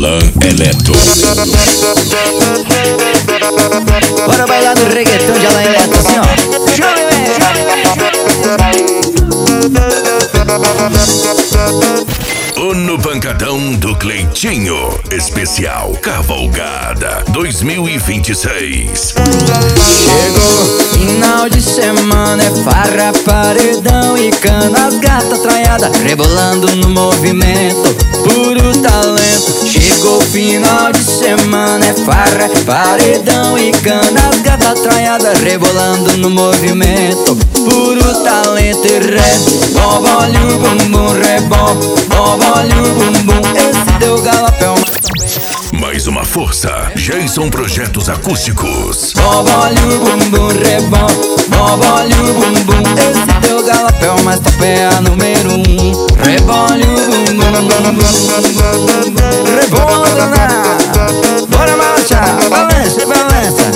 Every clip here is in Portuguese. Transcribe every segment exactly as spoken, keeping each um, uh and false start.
Alan Eleto. Bora bailar no reggaeton de Alan Eleto, assim ó. Chame, O No Pancadão do Cleitinho, especial Cavalgada dois mil e vinte e seis. Chegou, final de semana, é farra, paredão e cana. As gatas traiadas rebolando no movimento, puro talento. Chegou, final de semana, é farra, paredão e cana. As gatas traiadas rebolando no movimento, puro talento. E rebola, olha o bumbum, rebola, olha o bumbum. Esse deu galapão. Mais uma força, Jason Projetos Acústicos. Olha o bumbum, rebola, olha o bumbum. Esse teu galapão, mas top é a número um. Rebola o bumbum, rebola, dona. Bora marchar, balança, balança.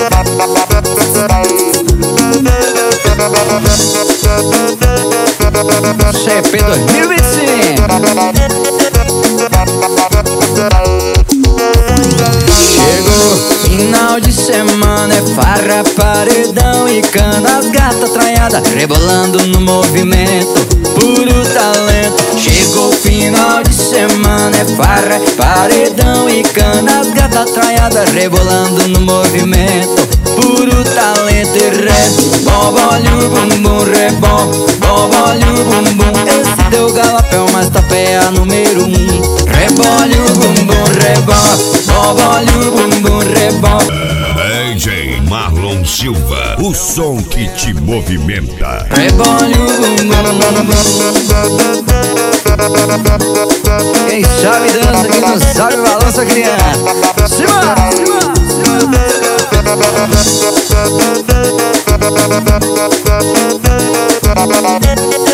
C P dois mil e vinte e cinco. Chegou, final de semana, é farra, paredão e cana. As gatas traiadas rebolando no movimento, puro talento. Chegou, final de semana, é farra, paredão e cana. As gatas traiadas rebolando no movimento, puro talento. E rebola, olha o bumbum, rebola, olha o bumbum. Esse deu galapão, mas top é a número um. Rebola o bumbum, rebola, olha o bumbum, rebola. D J Marlon Silva, o som que te movimenta. Rebola o bumbum. Quem sabe dança, quem não sabe balança, criança. Cima, cima, cima.